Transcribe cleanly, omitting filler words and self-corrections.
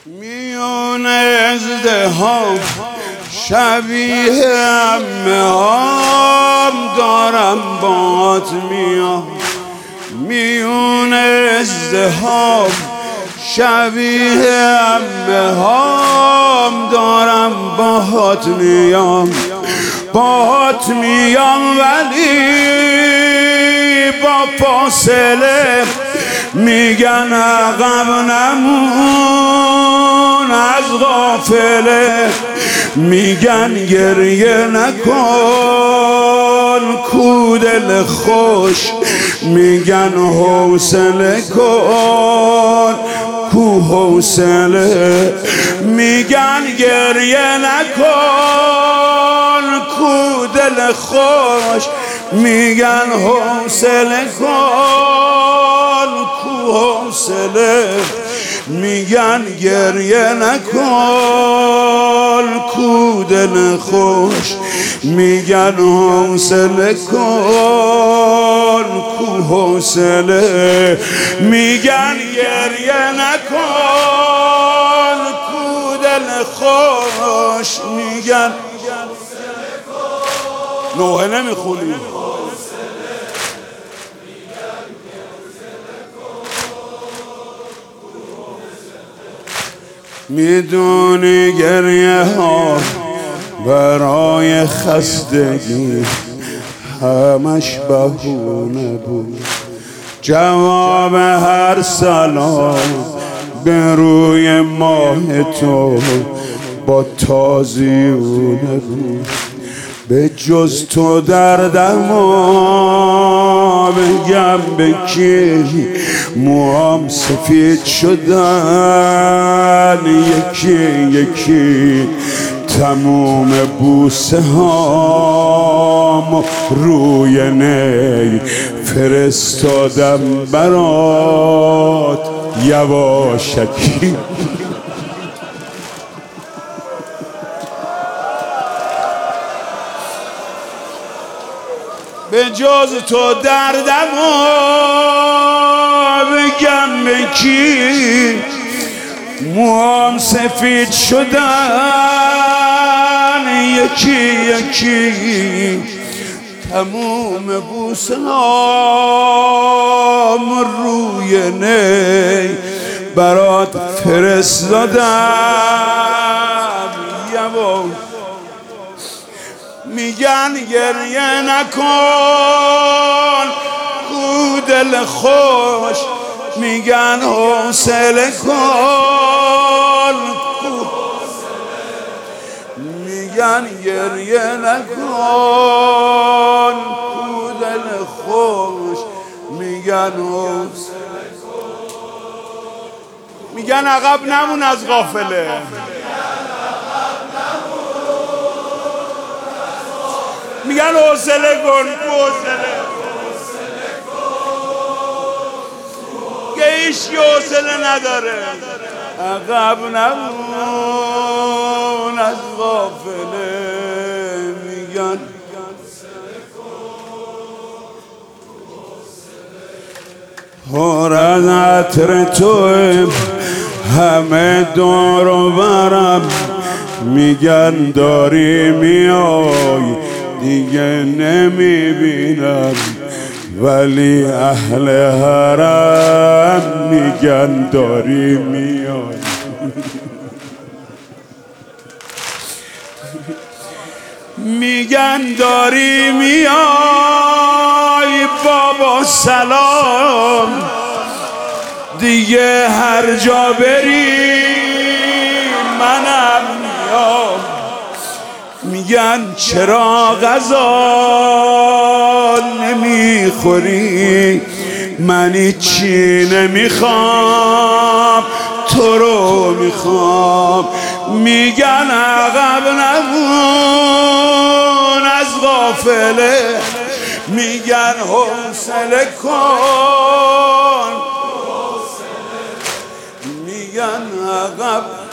میون ازدحام شبیه عمه هام دارم بات میام. میون ازدحام شبیه عمه هام دارم باهات میام. باهات میام ولی با فاصله میگن عقب نمون از غافله. میگن گریه نکن کو دل خوش، میگن حوصله کن کو حوصله. میگن گریه نکن کو دل خوش، میگن حوصله کن کو حوصله. میگن گریه نکن کو دل خوش، میگن حوصله کن کو حوصله. میگن گریه نکن کو دل خوش، میگن نوحه نمیخونی؟ میدونی گریه ها برای خستگی همش بهونه بود. جواب هر سلام به روی ماه تو با تازیونه بود. به جز تو دردما بگم به کی؟ موام سفید شدن یکی یکی، تموم بوسه هام روی نی فرستادم برات یواشکی. به جز تو دردمو بگم به کی؟ موام سفید شدن یکی یکی، تموم بوسه هام روی نی برات فرستادم یواشکی. میگن گریه نکن کو دل خوش، میگن حوصله کن کو حوصله. میگن گریه نکن کو دل خوش، میگن حوصله کن. میگن عقب نمون از غافله. میگن حوصله کن حوصله که هیچکی حوصله نداره. عقب نمون از غافله. میگن پر از عطر تویم همه دور و برم، میگن داری میای دیگه نمیبینم، ولی اهل حرم میگن داری میای. میگن داری میای بابا سلام، دیگه هر جا بری منم میام. میگن چرا غذا نمیخوری؟ من چی نمیخوام تو رو میخوام. میگن عقب نمون از غافله، میگن حوصله کن، میگن عقب